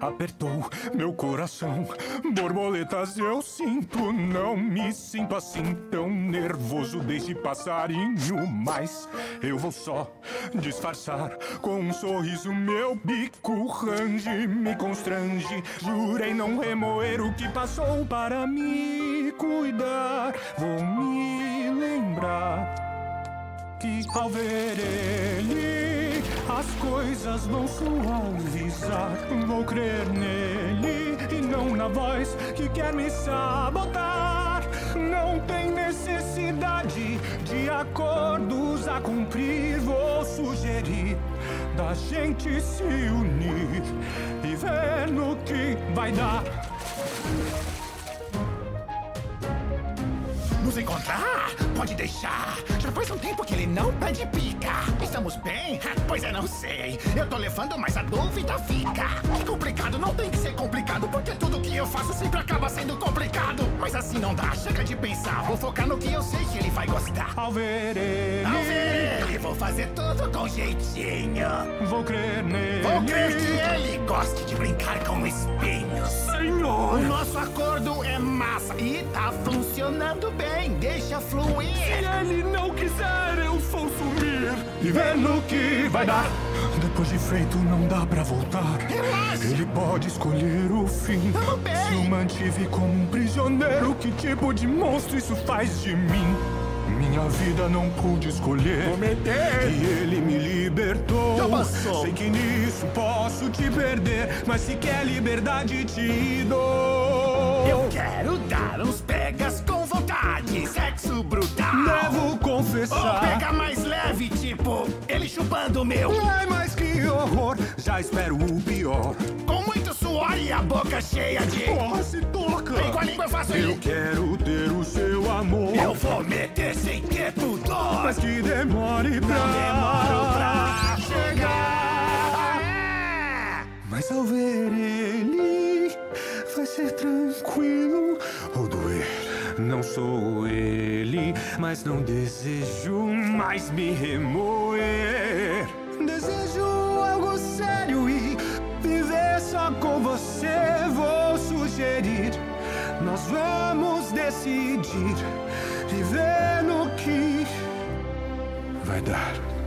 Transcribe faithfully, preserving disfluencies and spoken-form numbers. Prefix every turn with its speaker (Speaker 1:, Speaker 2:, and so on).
Speaker 1: apertou meu coração. Borboletas eu sinto, não me sinto assim tão nervoso desde passarinho. Mas eu vou só disfarçar com um sorriso. Meu bico range, me constrange. Jurei não remoer o que passou para me cuidar. Vou me lembrar que ao ver ele as coisas vão suavizar. Vou crer nele e não na voz que quer me sabotar. Não tem necessidade de acordos a cumprir. Vou sugerir da gente se unir e ver no que vai dar.
Speaker 2: Nos encontrar? Pode deixar. Já faz um tempo que ele não pede pica. Estamos bem? Pois é, não sei. Eu tô levando, mas a dúvida fica. Que complicado, não tem que ser complicado, porque tudo que eu faço sempre acaba sendo complicado. Mas assim não dá, chega de pensar. Vou focar no que eu sei que ele vai gostar.
Speaker 1: Ao ver ele,
Speaker 2: Ao ver ele, vou fazer tudo com jeitinho.
Speaker 1: vou crer nele.
Speaker 2: Vou crer que ele goste de brincar com espinhos.
Speaker 1: Senhor,
Speaker 2: O nosso acordo é massa e tá funcionando bem. Deixa fluir.
Speaker 1: se ele não quiser, eu vou sumir e ver no que vai dar. Depois de feito, não dá pra voltar.
Speaker 2: Relaxa.
Speaker 1: Ele pode escolher o fim.
Speaker 2: Tamo bem.
Speaker 1: Se eu mantive como um prisioneiro, que tipo de monstro isso faz de mim? Minha vida não pude escolher.
Speaker 2: Vou meter.
Speaker 1: E ele me libertou.
Speaker 2: Já passou.
Speaker 1: Sei que nisso posso te perder, mas se quer liberdade te dou.
Speaker 2: Eu quero dar uns pegas com vontade. Sexo brutal.
Speaker 1: Devo
Speaker 2: Ou
Speaker 1: confessar,
Speaker 2: pega mais leve, tipo ele chupando o meu.
Speaker 1: ai, mas que horror, já espero o pior.
Speaker 2: Com muito suor e a boca cheia de.
Speaker 1: Porra, se toca.
Speaker 2: Vem com a língua, eu faço
Speaker 1: Eu
Speaker 2: ele.
Speaker 1: quero ter o seu amor,
Speaker 2: Eu vou meter sem ter pudor.
Speaker 1: mas que demore pra...
Speaker 2: Não demoro pra chegar. É.
Speaker 1: Mas ao ver ele, vai ser tranquilo ou doer. Não sou ele, mas não desejo mais me remoer. Desejo algo sério e viver só com você. Vou sugerir, nós vamos decidir e ver no que vai dar.